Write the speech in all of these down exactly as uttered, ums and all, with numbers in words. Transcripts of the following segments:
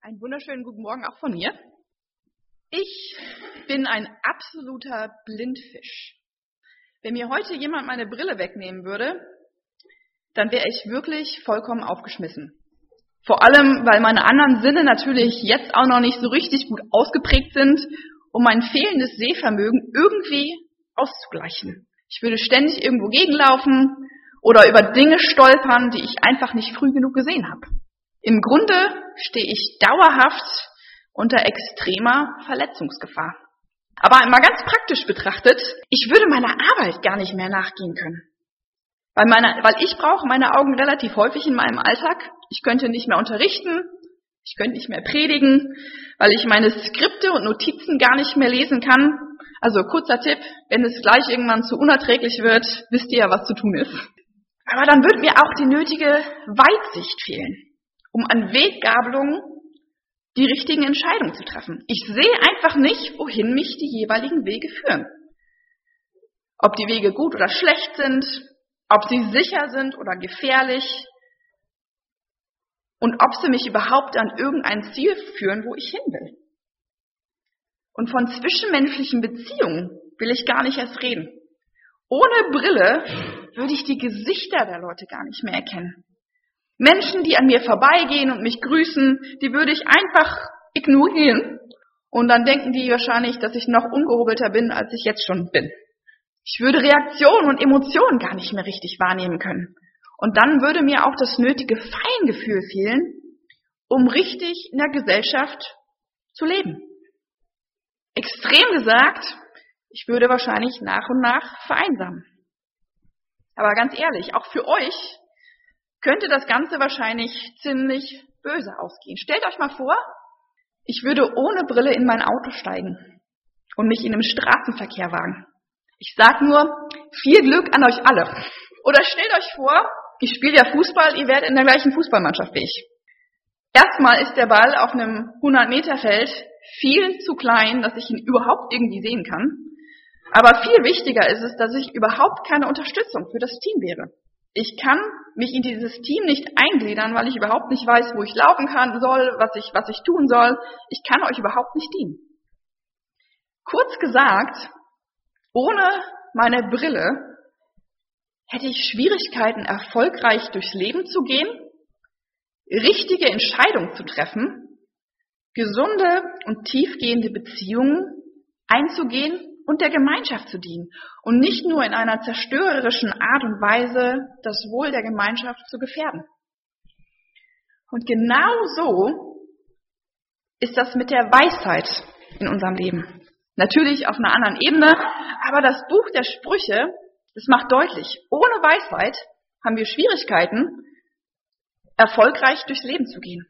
Einen wunderschönen guten Morgen auch von mir. Ich bin ein absoluter Blindfisch. Wenn mir heute jemand meine Brille wegnehmen würde, dann wäre ich wirklich vollkommen aufgeschmissen. Vor allem, weil meine anderen Sinne natürlich jetzt auch noch nicht so richtig gut ausgeprägt sind, um mein fehlendes Sehvermögen irgendwie auszugleichen. Ich würde ständig irgendwo gegenlaufen oder über Dinge stolpern, die ich einfach nicht früh genug gesehen habe. Im Grunde stehe ich dauerhaft unter extremer Verletzungsgefahr. Aber mal ganz praktisch betrachtet, ich würde meiner Arbeit gar nicht mehr nachgehen können. Weil, meine, weil ich brauche meine Augen relativ häufig in meinem Alltag. Ich könnte nicht mehr unterrichten, ich könnte nicht mehr predigen, weil ich meine Skripte und Notizen gar nicht mehr lesen kann. Also kurzer Tipp, wenn es gleich irgendwann zu unerträglich wird, wisst ihr ja, was zu tun ist. Aber dann wird mir auch die nötige Weitsicht fehlen, um an Weggabelungen die richtigen Entscheidungen zu treffen. Ich sehe einfach nicht, wohin mich die jeweiligen Wege führen. Ob die Wege gut oder schlecht sind, ob sie sicher sind oder gefährlich und ob sie mich überhaupt an irgendein Ziel führen, wo ich hin will. Und von zwischenmenschlichen Beziehungen will ich gar nicht erst reden. Ohne Brille würde ich die Gesichter der Leute gar nicht mehr erkennen. Menschen, die an mir vorbeigehen und mich grüßen, die würde ich einfach ignorieren. Und dann denken die wahrscheinlich, dass ich noch ungehobelter bin, als ich jetzt schon bin. Ich würde Reaktionen und Emotionen gar nicht mehr richtig wahrnehmen können. Und dann würde mir auch das nötige Feingefühl fehlen, um richtig in der Gesellschaft zu leben. Extrem gesagt, ich würde wahrscheinlich nach und nach vereinsamen. Aber ganz ehrlich, auch für euch könnte das Ganze wahrscheinlich ziemlich böse ausgehen. Stellt euch mal vor, ich würde ohne Brille in mein Auto steigen und mich in den Straßenverkehr wagen. Ich sag nur, viel Glück an euch alle. Oder stellt euch vor, ich spiele ja Fußball, ihr werdet in der gleichen Fußballmannschaft wie ich. Erstmal ist der Ball auf einem hundert-Meter-Feld viel zu klein, dass ich ihn überhaupt irgendwie sehen kann. Aber viel wichtiger ist es, dass ich überhaupt keine Unterstützung für das Team wäre. Ich kann mich in dieses Team nicht eingliedern, weil ich überhaupt nicht weiß, wo ich laufen kann soll, was ich, was ich tun soll. Ich kann euch überhaupt nicht dienen. Kurz gesagt, ohne meine Brille hätte ich Schwierigkeiten, erfolgreich durchs Leben zu gehen, richtige Entscheidungen zu treffen, gesunde und tiefgehende Beziehungen einzugehen und der Gemeinschaft zu dienen und nicht nur in einer zerstörerischen Art und Weise das Wohl der Gemeinschaft zu gefährden. Und genau so ist das mit der Weisheit in unserem Leben. Natürlich auf einer anderen Ebene, aber das Buch der Sprüche, das macht deutlich, ohne Weisheit haben wir Schwierigkeiten, erfolgreich durchs Leben zu gehen.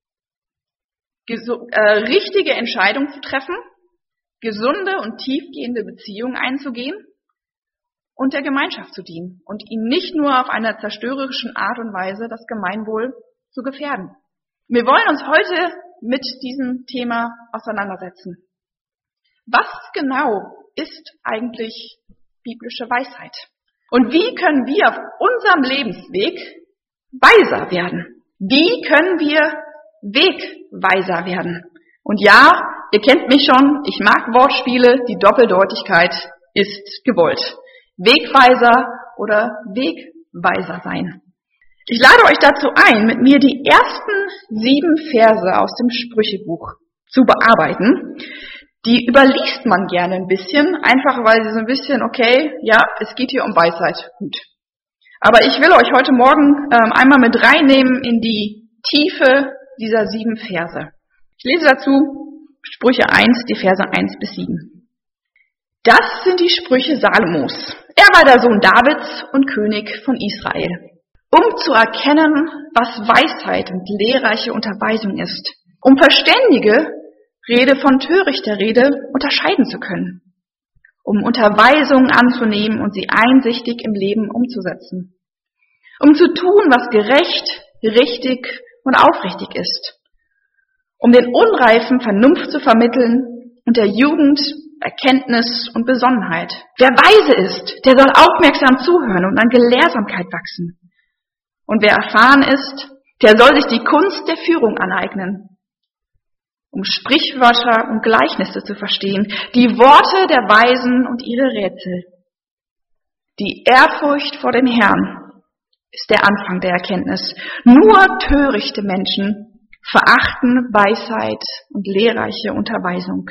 Gesu- äh, richtige Entscheidungen zu treffen, gesunde und tiefgehende Beziehungen einzugehen und der Gemeinschaft zu dienen und ihn nicht nur auf einer zerstörerischen Art und Weise das Gemeinwohl zu gefährden. Wir wollen uns heute mit diesem Thema auseinandersetzen. Was genau ist eigentlich biblische Weisheit? Und wie können wir auf unserem Lebensweg weiser werden? Wie können wir wegweiser werden? Und ja, ihr kennt mich schon, ich mag Wortspiele, die Doppeldeutigkeit ist gewollt. Wegweiser oder Wegweiser sein. Ich lade euch dazu ein, mit mir die ersten sieben Verse aus dem Sprüchebuch zu bearbeiten. Die überliest man gerne ein bisschen, einfach weil sie so ein bisschen, okay, ja, es geht hier um Weisheit, gut. Aber ich will euch heute Morgen ähm, einmal mit reinnehmen in die Tiefe dieser sieben Verse. Ich lese dazu Sprüche eins, die Verse eins bis sieben. Das sind die Sprüche Salomos. Er war der Sohn Davids und König von Israel. Um zu erkennen, was Weisheit und lehrreiche Unterweisung ist, um verständige Rede von törichter Rede unterscheiden zu können, um Unterweisungen anzunehmen und sie einsichtig im Leben umzusetzen, um zu tun, was gerecht, richtig und aufrichtig ist, um den Unreifen Vernunft zu vermitteln und der Jugend Erkenntnis und Besonnenheit. Wer weise ist, der soll aufmerksam zuhören und an Gelehrsamkeit wachsen. Und wer erfahren ist, der soll sich die Kunst der Führung aneignen. um Sprichwörter und Gleichnisse zu verstehen, die Worte der Weisen und ihre Rätsel. Die Ehrfurcht vor dem Herrn ist der Anfang der Erkenntnis. Nur törichte Menschen verachten Weisheit und lehrreiche Unterweisung.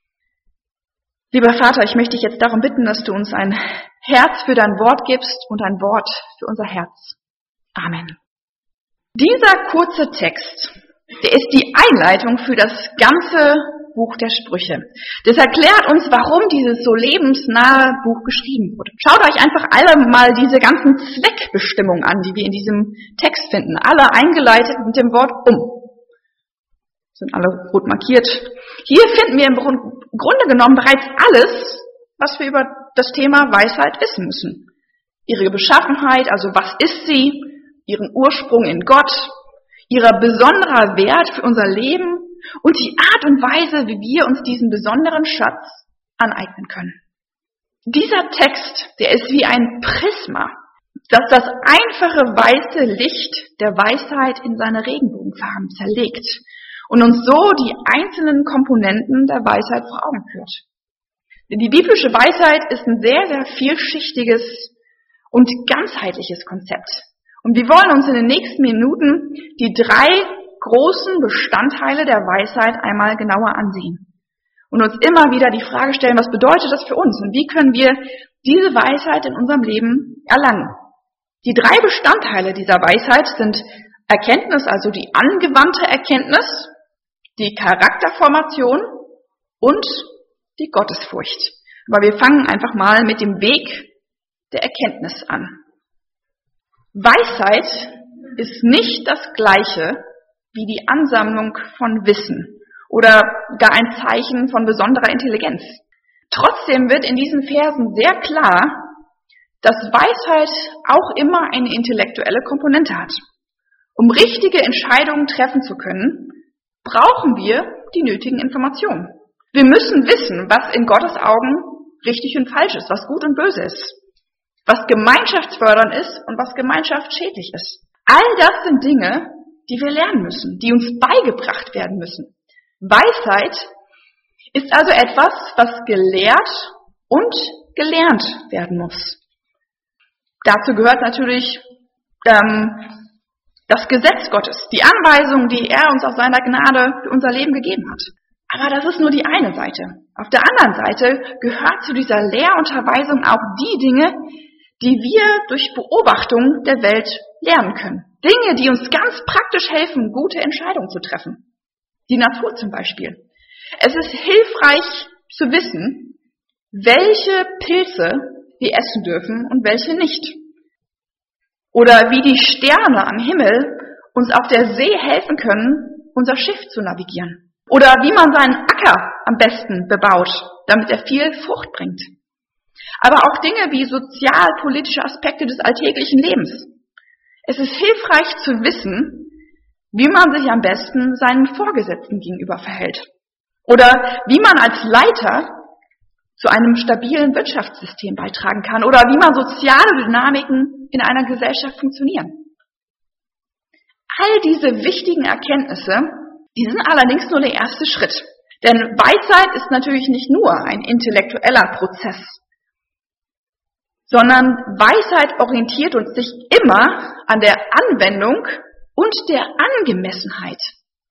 Lieber Vater, ich möchte dich jetzt darum bitten, dass du uns ein Herz für dein Wort gibst und ein Wort für unser Herz. Amen. Dieser kurze Text, der ist die Einleitung für das ganze Buch der Sprüche. Das erklärt uns, warum dieses so lebensnahe Buch geschrieben wurde. Schaut euch einfach alle mal diese ganzen Zweckbestimmungen an, die wir in diesem Text finden. Alle eingeleitet mit dem Wort um. Sind alle rot markiert. Hier finden wir im Grunde genommen bereits alles, was wir über das Thema Weisheit wissen müssen. Ihre Beschaffenheit, also was ist sie, ihren Ursprung in Gott, ihrer besonderer Wert für unser Leben und die Art und Weise, wie wir uns diesen besonderen Schatz aneignen können. Dieser Text, der ist wie ein Prisma, das das einfache weiße Licht der Weisheit in seine Regenbogenfarben zerlegt und uns so die einzelnen Komponenten der Weisheit vor Augen führt. Denn die biblische Weisheit ist ein sehr, sehr vielschichtiges und ganzheitliches Konzept. Und wir wollen uns in den nächsten Minuten die drei großen Bestandteile der Weisheit einmal genauer ansehen. Und uns immer wieder die Frage stellen, was bedeutet das für uns und wie können wir diese Weisheit in unserem Leben erlangen. Die drei Bestandteile dieser Weisheit sind Erkenntnis, also die angewandte Erkenntnis, die Charakterformation und die Gottesfurcht. Aber wir fangen einfach mal mit dem Weg der Erkenntnis an. Weisheit ist nicht das Gleiche wie die Ansammlung von Wissen oder gar ein Zeichen von besonderer Intelligenz. Trotzdem wird in diesen Versen sehr klar, dass Weisheit auch immer eine intellektuelle Komponente hat. Um richtige Entscheidungen treffen zu können, brauchen wir die nötigen Informationen. Wir müssen wissen, was in Gottes Augen richtig und falsch ist, was gut und böse ist, was gemeinschaftsfördernd ist und was gemeinschaftsschädlich ist. All das sind Dinge, die wir lernen müssen, die uns beigebracht werden müssen. Weisheit ist also etwas, was gelehrt und gelernt werden muss. Dazu gehört natürlich ähm, das Gesetz Gottes, die Anweisung, die er uns aus seiner Gnade für unser Leben gegeben hat. Aber das ist nur die eine Seite. Auf der anderen Seite gehört zu dieser Lehrunterweisung auch die Dinge, die wir durch Beobachtung der Welt lernen können. Dinge, die uns ganz praktisch helfen, gute Entscheidungen zu treffen. Die Natur zum Beispiel. Es ist hilfreich zu wissen, welche Pilze wir essen dürfen und welche nicht. Oder wie die Sterne am Himmel uns auf der See helfen können, unser Schiff zu navigieren. Oder wie man seinen Acker am besten bebaut, damit er viel Frucht bringt. Aber auch Dinge wie sozial-politische Aspekte des alltäglichen Lebens. Es ist hilfreich zu wissen, wie man sich am besten seinen Vorgesetzten gegenüber verhält. Oder wie man als Leiter zu einem stabilen Wirtschaftssystem beitragen kann. Oder wie man soziale Dynamiken in einer Gesellschaft funktionieren. All diese wichtigen Erkenntnisse, die sind allerdings nur der erste Schritt. Denn Weisheit ist natürlich nicht nur ein intellektueller Prozess, sondern Weisheit orientiert uns sich immer an der Anwendung und der Angemessenheit.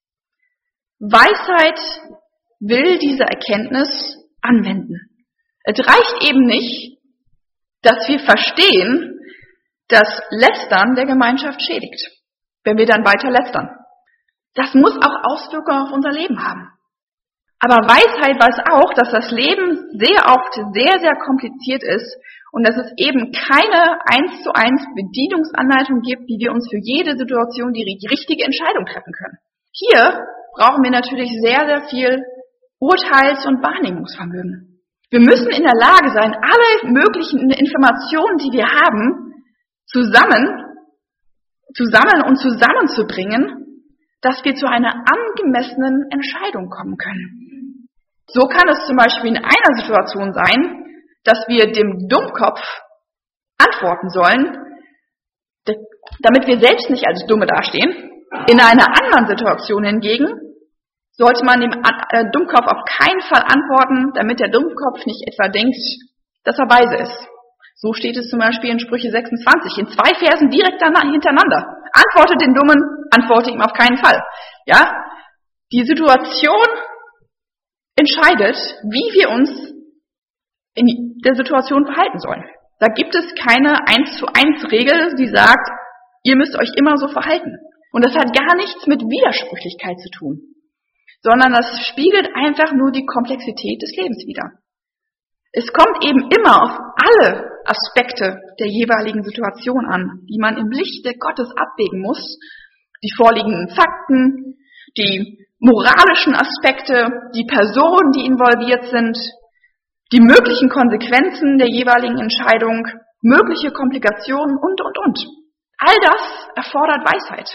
Weisheit will diese Erkenntnis anwenden. Es reicht eben nicht, dass wir verstehen, dass Lästern der Gemeinschaft schädigt, wenn wir dann weiter lästern. Das muss auch Auswirkungen auf unser Leben haben. Aber Weisheit weiß auch, dass das Leben sehr oft sehr, sehr kompliziert ist und dass es eben keine eins zu eins Bedienungsanleitung gibt, wie wir uns für jede Situation die richtige Entscheidung treffen können. Hier brauchen wir natürlich sehr, sehr viel Urteils- und Wahrnehmungsvermögen. Wir müssen in der Lage sein, alle möglichen Informationen, die wir haben, zusammen, zusammen und zusammenzubringen, dass wir zu einer angemessenen Entscheidung kommen können. So kann es zum Beispiel in einer Situation sein, dass wir dem Dummkopf antworten sollen, damit wir selbst nicht als Dumme dastehen. In einer anderen Situation hingegen sollte man dem äh, Dummkopf auf keinen Fall antworten, damit der Dummkopf nicht etwa denkt, dass er weise ist. So steht es zum Beispiel in Sprüche sechsundzwanzig, in zwei Versen direkt hintereinander. Antwortet den Dummen, antworte ihm auf keinen Fall. Ja, die Situation entscheidet, wie wir uns in der Situation verhalten sollen. Da gibt es keine eins zu eins Regel, die sagt, ihr müsst euch immer so verhalten. Und das hat gar nichts mit Widersprüchlichkeit zu tun, sondern das spiegelt einfach nur die Komplexität des Lebens wider. Es kommt eben immer auf alle Aspekte der jeweiligen Situation an, die man im Lichte Gottes abwägen muss. Die vorliegenden Fakten, die moralischen Aspekte, die Personen, die involviert sind, die möglichen Konsequenzen der jeweiligen Entscheidung, mögliche Komplikationen und, und, und. All das erfordert Weisheit.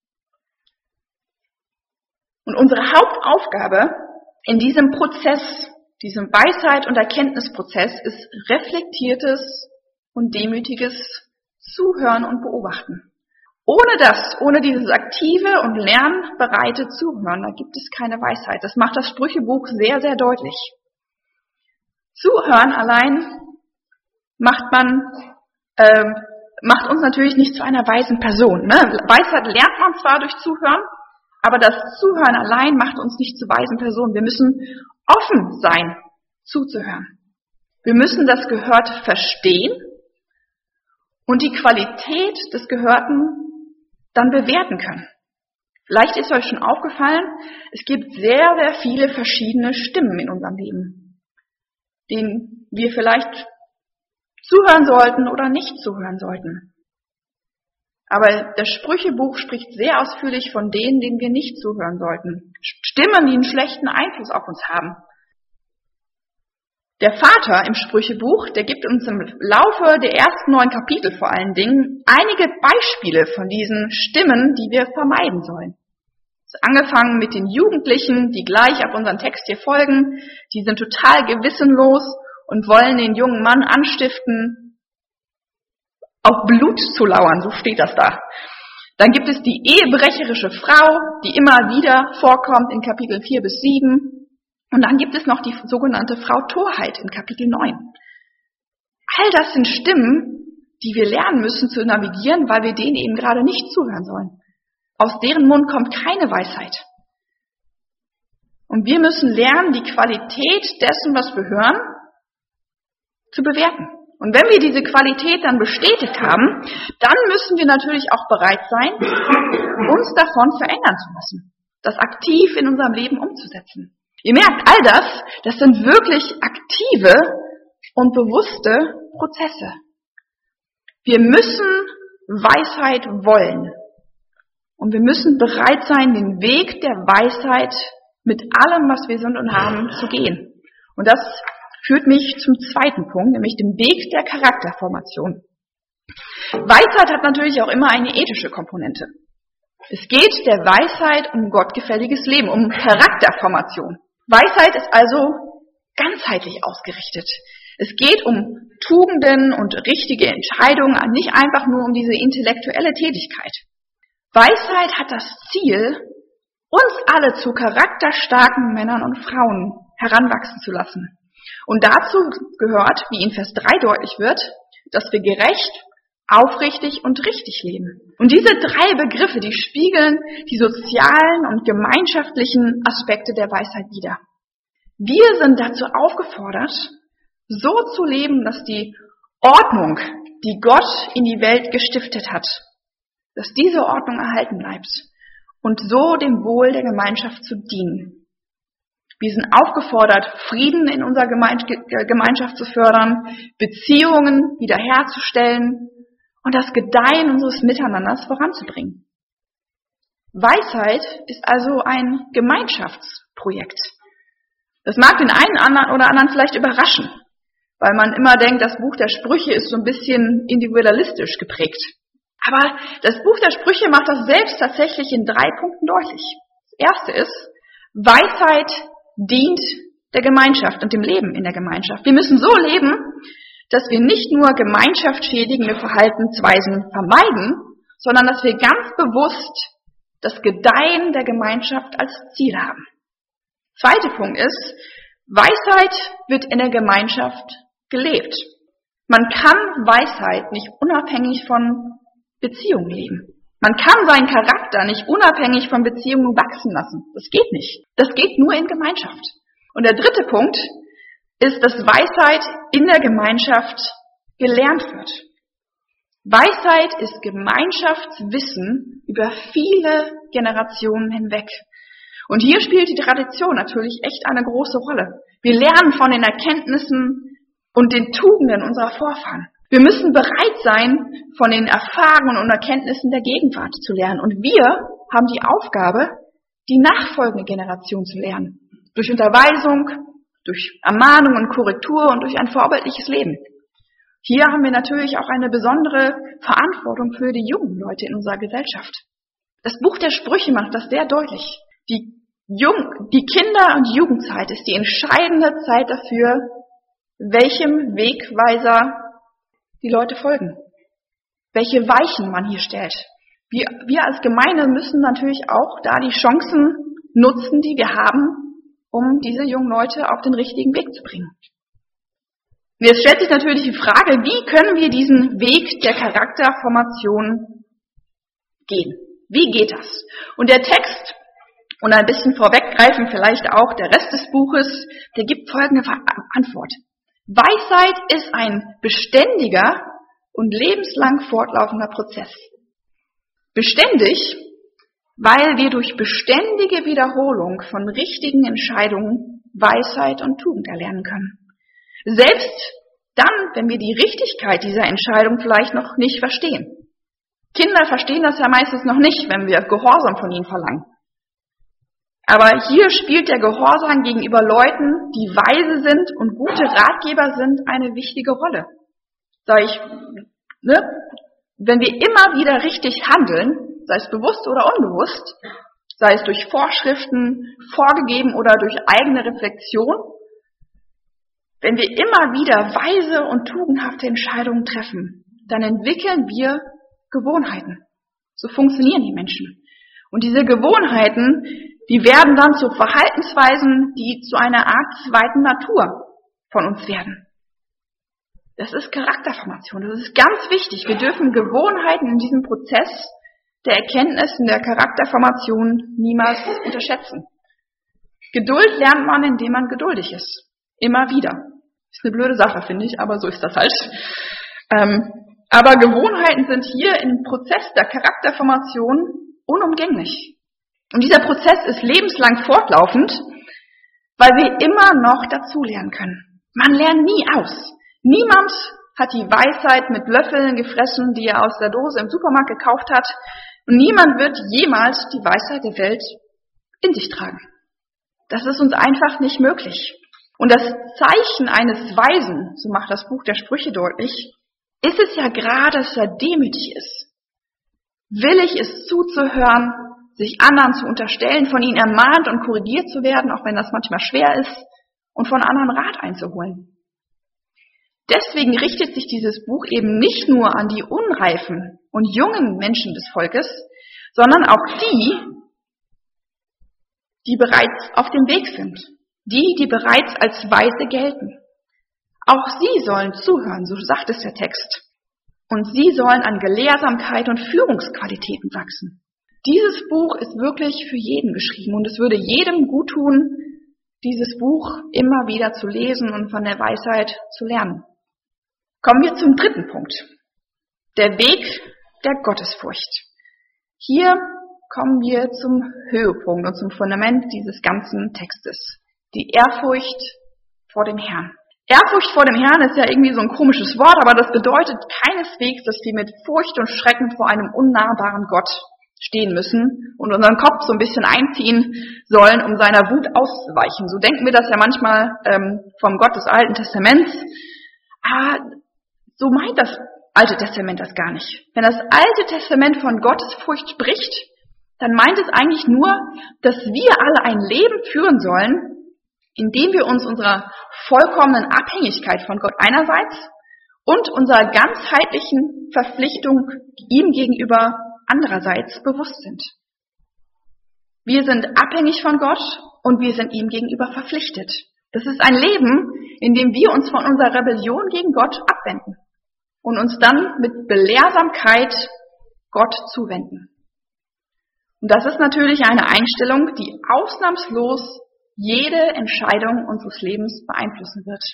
Und unsere Hauptaufgabe in diesem Prozess, diesem Weisheit- und Erkenntnisprozess, ist reflektiertes und demütiges Zuhören und Beobachten. Ohne das, ohne dieses aktive und lernbereite Zuhören, da gibt es keine Weisheit. Das macht das Sprüchebuch sehr, sehr deutlich. Zuhören allein macht man, äh, macht uns natürlich nicht zu einer weisen Person. Ne? Weisheit lernt man zwar durch Zuhören, aber das Zuhören allein macht uns nicht zu weisen Personen. Wir müssen offen sein, zuzuhören. Wir müssen das Gehörte verstehen und die Qualität des Gehörten dann bewerten können. Vielleicht ist euch schon aufgefallen, es gibt sehr, sehr viele verschiedene Stimmen in unserem Leben, denen wir vielleicht zuhören sollten oder nicht zuhören sollten. Aber das Sprüchebuch spricht sehr ausführlich von denen, denen wir nicht zuhören sollten. Stimmen, die einen schlechten Einfluss auf uns haben. Der Vater im Sprüchebuch, der gibt uns im Laufe der ersten neun Kapitel vor allen Dingen einige Beispiele von diesen Stimmen, die wir vermeiden sollen. Angefangen mit den Jugendlichen, die gleich auf unseren Text hier folgen, die sind total gewissenlos und wollen den jungen Mann anstiften, auf Blut zu lauern, so steht das da. Dann gibt es die ehebrecherische Frau, die immer wieder vorkommt in Kapitel vier bis sieben. Und dann gibt es noch die sogenannte Frau Torheit in Kapitel neun. All das sind Stimmen, die wir lernen müssen zu navigieren, weil wir denen eben gerade nicht zuhören sollen. Aus deren Mund kommt keine Weisheit. Und wir müssen lernen, die Qualität dessen, was wir hören, zu bewerten. Und wenn wir diese Qualität dann bestätigt haben, dann müssen wir natürlich auch bereit sein, uns davon verändern zu lassen, das aktiv in unserem Leben umzusetzen. Ihr merkt, all das, das sind wirklich aktive und bewusste Prozesse. Wir müssen Weisheit wollen. Und wir müssen bereit sein, den Weg der Weisheit mit allem, was wir sind und haben, zu gehen. Und das führt mich zum zweiten Punkt, nämlich dem Weg der Charakterformation. Weisheit hat natürlich auch immer eine ethische Komponente. Es geht der Weisheit um gottgefälliges Leben, um Charakterformation. Weisheit ist also ganzheitlich ausgerichtet. Es geht um Tugenden und richtige Entscheidungen, nicht einfach nur um diese intellektuelle Tätigkeit. Weisheit hat das Ziel, uns alle zu charakterstarken Männern und Frauen heranwachsen zu lassen. Und dazu gehört, wie in Vers drei deutlich wird, dass wir gerecht, aufrichtig und richtig leben. Und diese drei Begriffe, die spiegeln die sozialen und gemeinschaftlichen Aspekte der Weisheit wider. Wir sind dazu aufgefordert, so zu leben, dass die Ordnung, die Gott in die Welt gestiftet hat, dass diese Ordnung erhalten bleibt und so dem Wohl der Gemeinschaft zu dienen. Wir sind aufgefordert, Frieden in unserer Gemeinschaft zu fördern, Beziehungen wiederherzustellen und das Gedeihen unseres Miteinanders voranzubringen. Weisheit ist also ein Gemeinschaftsprojekt. Das mag den einen oder anderen vielleicht überraschen, weil man immer denkt, das Buch der Sprüche ist so ein bisschen individualistisch geprägt. Aber das Buch der Sprüche macht das selbst tatsächlich in drei Punkten deutlich. Das erste ist, Weisheit dient der Gemeinschaft und dem Leben in der Gemeinschaft. Wir müssen so leben, dass wir nicht nur gemeinschaftsschädigende Verhaltensweisen vermeiden, sondern dass wir ganz bewusst das Gedeihen der Gemeinschaft als Ziel haben. Zweiter Punkt ist, Weisheit wird in der Gemeinschaft gelebt. Man kann Weisheit nicht unabhängig von Beziehungen leben. Man kann seinen Charakter nicht unabhängig von Beziehungen wachsen lassen. Das geht nicht. Das geht nur in Gemeinschaft. Und der dritte Punkt ist, dass Weisheit in der Gemeinschaft gelernt wird. Weisheit ist Gemeinschaftswissen über viele Generationen hinweg. Und hier spielt die Tradition natürlich echt eine große Rolle. Wir lernen von den Erkenntnissen und den Tugenden unserer Vorfahren. Wir müssen bereit sein, von den Erfahrungen und Erkenntnissen der Gegenwart zu lernen. Und wir haben die Aufgabe, die nachfolgende Generation zu lernen. Durch Unterweisung, durch Ermahnung und Korrektur und durch ein vorbildliches Leben. Hier haben wir natürlich auch eine besondere Verantwortung für die jungen Leute in unserer Gesellschaft. Das Buch der Sprüche macht das sehr deutlich. Die, Jung, die Kinder- und Jugendzeit ist die entscheidende Zeit dafür, welchem Wegweiser die Leute folgen. Welche Weichen man hier stellt. Wir, wir als Gemeinde müssen natürlich auch da die Chancen nutzen, die wir haben, um diese jungen Leute auf den richtigen Weg zu bringen. Und jetzt stellt sich natürlich die Frage, wie können wir diesen Weg der Charakterformation gehen? Wie geht das? Und der Text, und ein bisschen vorweggreifen vielleicht auch der Rest des Buches, der gibt folgende Antwort. Weisheit ist ein beständiger und lebenslang fortlaufender Prozess. Beständig, weil wir durch beständige Wiederholung von richtigen Entscheidungen Weisheit und Tugend erlernen können. Selbst dann, wenn wir die Richtigkeit dieser Entscheidung vielleicht noch nicht verstehen. Kinder verstehen das ja meistens noch nicht, wenn wir Gehorsam von ihnen verlangen. Aber hier spielt der Gehorsam gegenüber Leuten, die weise sind und gute Ratgeber sind, eine wichtige Rolle. Sag ich, ne? Wenn wir immer wieder richtig handeln, sei es bewusst oder unbewusst, sei es durch Vorschriften, vorgegeben oder durch eigene Reflexion, wenn wir immer wieder weise und tugendhafte Entscheidungen treffen, dann entwickeln wir Gewohnheiten. So funktionieren die Menschen. Und diese Gewohnheiten, die werden dann zu Verhaltensweisen, die zu einer Art zweiten Natur von uns werden. Das ist Charakterformation. Das ist ganz wichtig. Wir dürfen Gewohnheiten in diesem Prozess der Erkenntnis in der Charakterformation niemals unterschätzen. Geduld lernt man, indem man geduldig ist. Immer wieder. Ist eine blöde Sache, finde ich, aber so ist das halt. Ähm, aber Gewohnheiten sind hier im Prozess der Charakterformation unumgänglich. Und dieser Prozess ist lebenslang fortlaufend, weil wir immer noch dazulernen können. Man lernt nie aus. Niemand hat die Weisheit mit Löffeln gefressen, die er aus der Dose im Supermarkt gekauft hat. Und niemand wird jemals die Weisheit der Welt in sich tragen. Das ist uns einfach nicht möglich. Und das Zeichen eines Weisen, so macht das Buch der Sprüche deutlich, ist es ja gerade, dass er demütig ist. Willig ist zuzuhören, sich anderen zu unterstellen, von ihnen ermahnt und korrigiert zu werden, auch wenn das manchmal schwer ist, und von anderen Rat einzuholen. Deswegen richtet sich dieses Buch eben nicht nur an die unreifen und jungen Menschen des Volkes, sondern auch die, die bereits auf dem Weg sind, die, die bereits als Weise gelten. Auch sie sollen zuhören, so sagt es der Text. Und sie sollen an Gelehrsamkeit und Führungsqualitäten wachsen. Dieses Buch ist wirklich für jeden geschrieben und es würde jedem gut tun, dieses Buch immer wieder zu lesen und von der Weisheit zu lernen. Kommen wir zum dritten Punkt. Der Weg der Gottesfurcht. Hier kommen wir zum Höhepunkt und zum Fundament dieses ganzen Textes. Die Ehrfurcht vor dem Herrn. Ehrfurcht vor dem Herrn ist ja irgendwie so ein komisches Wort, aber das bedeutet keineswegs, dass wir mit Furcht und Schrecken vor einem unnahbaren Gott stehen müssen und unseren Kopf so ein bisschen einziehen sollen, um seiner Wut auszuweichen. So denken wir das ja manchmal ähm, vom Gott des Alten Testaments. Ah, so meint das Alte Testament das gar nicht. Wenn das Alte Testament von Gottesfurcht spricht, dann meint es eigentlich nur, dass wir alle ein Leben führen sollen, indem wir uns unserer vollkommenen Abhängigkeit von Gott einerseits und unserer ganzheitlichen Verpflichtung ihm gegenüber andererseits bewusst sind. Wir sind abhängig von Gott und wir sind ihm gegenüber verpflichtet. Das ist ein Leben, in dem wir uns von unserer Rebellion gegen Gott abwenden und uns dann mit Belehrsamkeit Gott zuwenden. Und das ist natürlich eine Einstellung, die ausnahmslos jede Entscheidung unseres Lebens beeinflussen wird.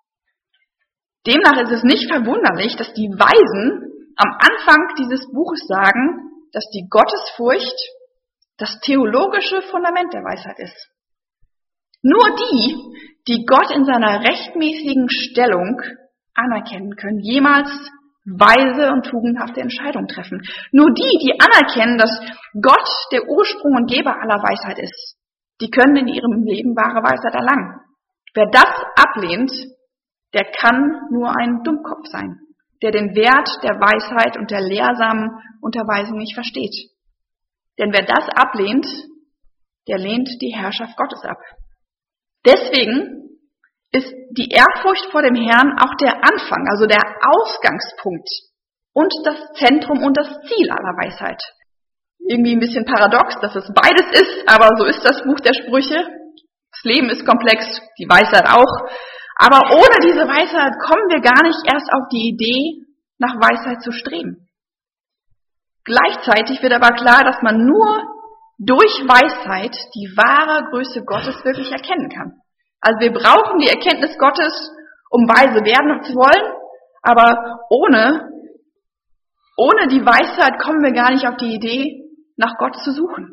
Demnach ist es nicht verwunderlich, dass die Weisen am Anfang dieses Buches sagen, dass die Gottesfurcht das theologische Fundament der Weisheit ist. Nur die, die Gott in seiner rechtmäßigen Stellung anerkennen können, jemals weise und tugendhafte Entscheidungen treffen. Nur die, die anerkennen, dass Gott der Ursprung und Geber aller Weisheit ist, die können in ihrem Leben wahre Weisheit erlangen. Wer das ablehnt, der kann nur ein Dummkopf sein, der den Wert der Weisheit und der lehrsamen Unterweisung nicht versteht. Denn wer das ablehnt, der lehnt die Herrschaft Gottes ab. Deswegen ist die Ehrfurcht vor dem Herrn auch der Anfang, also der Ausgangspunkt und das Zentrum und das Ziel aller Weisheit. Irgendwie ein bisschen paradox, dass es beides ist, aber so ist das Buch der Sprüche. Das Leben ist komplex, die Weisheit auch. Aber ohne diese Weisheit kommen wir gar nicht erst auf die Idee, nach Weisheit zu streben. Gleichzeitig wird aber klar, dass man nur durch Weisheit die wahre Größe Gottes wirklich erkennen kann. Also wir brauchen die Erkenntnis Gottes, um weise werden zu wollen, aber ohne, ohne die Weisheit kommen wir gar nicht auf die Idee, nach Gott zu suchen.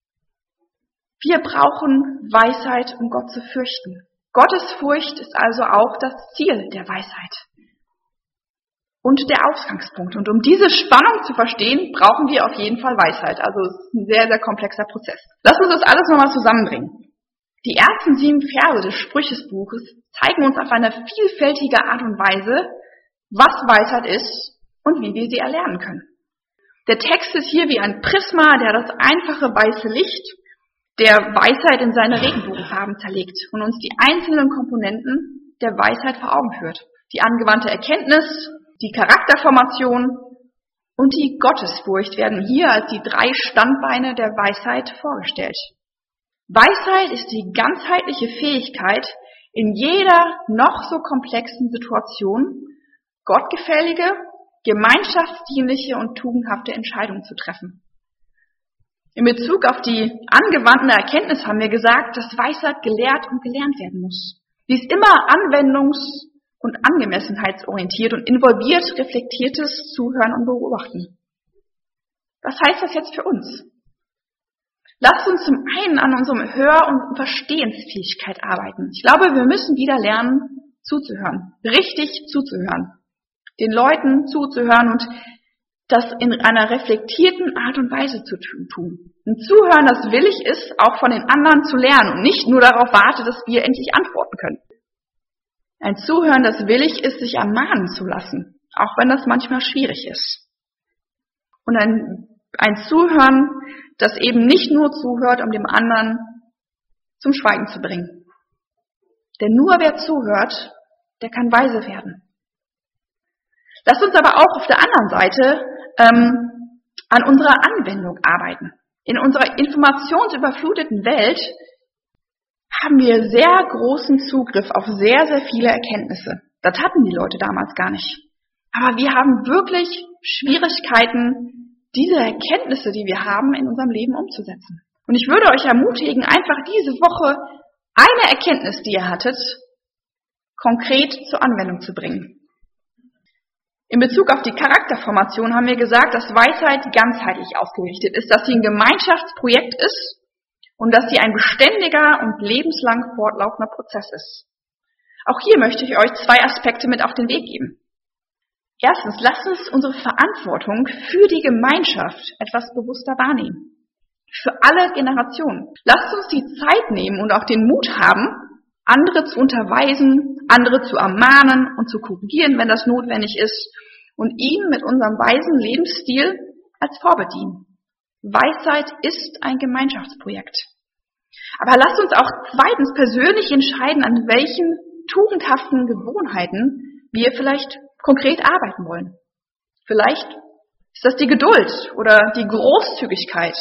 Wir brauchen Weisheit, um Gott zu fürchten. Gottesfurcht ist also auch das Ziel der Weisheit und der Ausgangspunkt. Und um diese Spannung zu verstehen, brauchen wir auf jeden Fall Weisheit. Also es ist ein sehr, sehr komplexer Prozess. Lass uns das alles nochmal zusammenbringen. Die ersten sieben Verse des Sprüchesbuches zeigen uns auf eine vielfältige Art und Weise, was Weisheit ist und wie wir sie erlernen können. Der Text ist hier wie ein Prisma, der das einfache weiße Licht der Weisheit in seine Regenbogenfarben zerlegt und uns die einzelnen Komponenten der Weisheit vor Augen führt. Die angewandte Erkenntnis, die Charakterformation und die Gottesfurcht werden hier als die drei Standbeine der Weisheit vorgestellt. Weisheit ist die ganzheitliche Fähigkeit, in jeder noch so komplexen Situation gottgefällige, gemeinschaftsdienliche und tugendhafte Entscheidungen zu treffen. In Bezug auf die angewandte Erkenntnis haben wir gesagt, dass Weisheit gelehrt und gelernt werden muss. Sie ist immer anwendungs- und angemessenheitsorientiert und involviert reflektiertes Zuhören und Beobachten. Was heißt das jetzt für uns? Lasst uns zum einen an unserem Hör- und Verstehensfähigkeit arbeiten. Ich glaube, wir müssen wieder lernen, zuzuhören, richtig zuzuhören, den Leuten zuzuhören und das in einer reflektierten Art und Weise zu tun. Ein Zuhören, das willig ist, auch von den anderen zu lernen und nicht nur darauf wartet, dass wir endlich antworten können. Ein Zuhören, das willig ist, sich ermahnen zu lassen, auch wenn das manchmal schwierig ist. Und ein, ein Zuhören, das eben nicht nur zuhört, um dem anderen zum Schweigen zu bringen. Denn nur wer zuhört, der kann weise werden. Lasst uns aber auch auf der anderen Seite ähm, an unserer Anwendung arbeiten. In unserer informationsüberfluteten Welt haben wir sehr großen Zugriff auf sehr, sehr viele Erkenntnisse. Das hatten die Leute damals gar nicht. Aber wir haben wirklich Schwierigkeiten, diese Erkenntnisse, die wir haben, in unserem Leben umzusetzen. Und ich würde euch ermutigen, einfach diese Woche eine Erkenntnis, die ihr hattet, konkret zur Anwendung zu bringen. In Bezug auf die Charakterformation haben wir gesagt, dass Weisheit ganzheitlich ausgerichtet ist, dass sie ein Gemeinschaftsprojekt ist und dass sie ein beständiger und lebenslang fortlaufender Prozess ist. Auch hier möchte ich euch zwei Aspekte mit auf den Weg geben. Erstens, lasst uns unsere Verantwortung für die Gemeinschaft etwas bewusster wahrnehmen. Für alle Generationen. Lasst uns die Zeit nehmen und auch den Mut haben, andere zu unterweisen, andere zu ermahnen und zu korrigieren, wenn das notwendig ist, und ihm mit unserem weisen Lebensstil als Vorbild dienen. Weisheit ist ein Gemeinschaftsprojekt. Aber lasst uns auch zweitens persönlich entscheiden, an welchen tugendhaften Gewohnheiten wir vielleicht konkret arbeiten wollen. Vielleicht ist das die Geduld oder die Großzügigkeit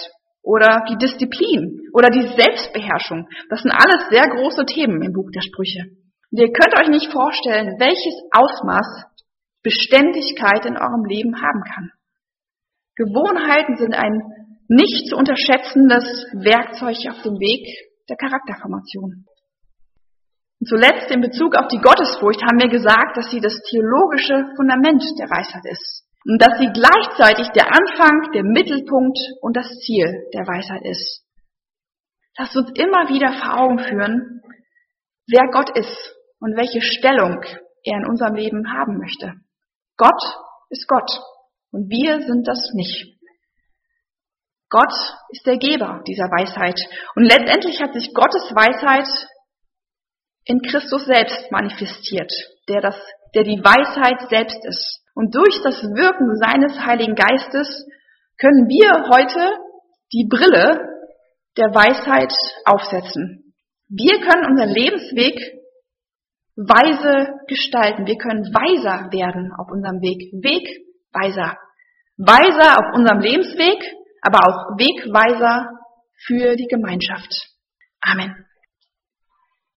oder die Disziplin oder die Selbstbeherrschung. Das sind alles sehr große Themen im Buch der Sprüche. Und ihr könnt euch nicht vorstellen, welches Ausmaß Beständigkeit in eurem Leben haben kann. Gewohnheiten sind ein nicht zu unterschätzendes Werkzeug auf dem Weg der Charakterformation. Und zuletzt in Bezug auf die Gottesfurcht haben wir gesagt, dass sie das theologische Fundament der Weisheit ist und dass sie gleichzeitig der Anfang, der Mittelpunkt und das Ziel der Weisheit ist. Lasst uns immer wieder vor Augen führen, wer Gott ist und welche Stellung er in unserem Leben haben möchte. Gott ist Gott und wir sind das nicht. Gott ist der Geber dieser Weisheit und letztendlich hat sich Gottes Weisheit in Christus selbst manifestiert, der das, der die Weisheit selbst ist. Und durch das Wirken seines Heiligen Geistes können wir heute die Brille der Weisheit aufsetzen. Wir können unseren Lebensweg weise gestalten. Wir können weiser werden auf unserem Weg. Wegweiser. Weiser auf unserem Lebensweg, aber auch Wegweiser für die Gemeinschaft. Amen.